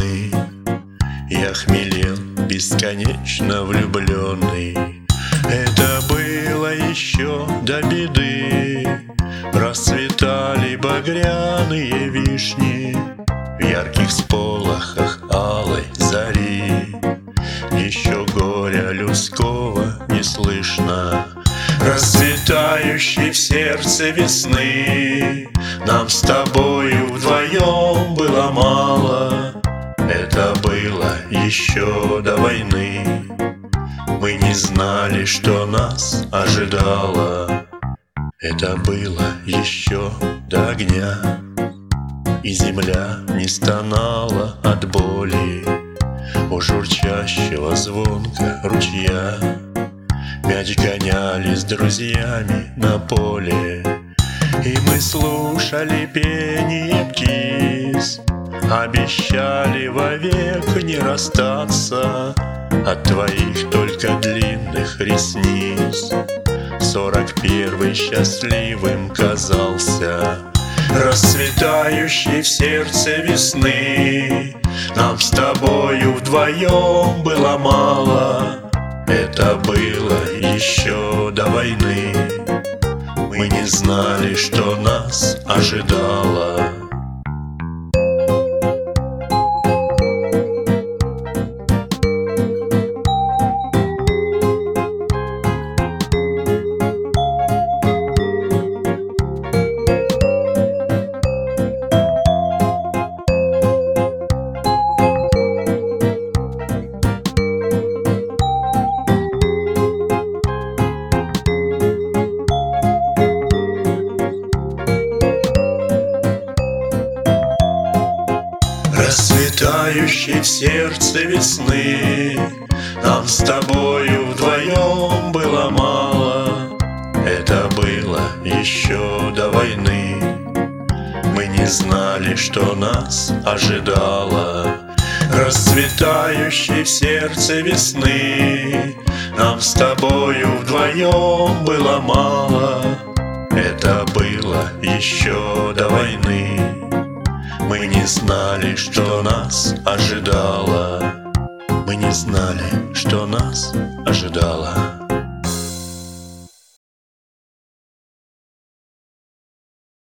весны я хмелел, бесконечно влюбленный. Это было еще до беды. Расцветали багряные вишни в ярких сполохах алой зари. Еще горя людского не слышно, расцветающей в сердце весны. Нам с тобою вдвоем было мало. Это было еще до войны. Мы не знали, что нас ожидало. Это было еще до огня. И земля не стонала от боли у журчащего звонка ручья. Мяч гоняли с друзьями на поле, и мы слушали пение птиц. Обещали вовек не расстаться от твоих только длинных ресниц. 41-й счастливым казался, расцветающий в сердце весны. Нам с тобою вдвоем было мало. Это было еще до войны. Мы не знали, что нас ожидало. Расцветающей в сердце весны нам с тобою вдвоем было мало. Это было еще до войны. Мы не знали, что нас ожидало. Расцветающей в сердце весны нам с тобою вдвоем было мало. Это было еще до войны. Мы не знали, что нас ожидало. Мы не знали, что нас ожидало.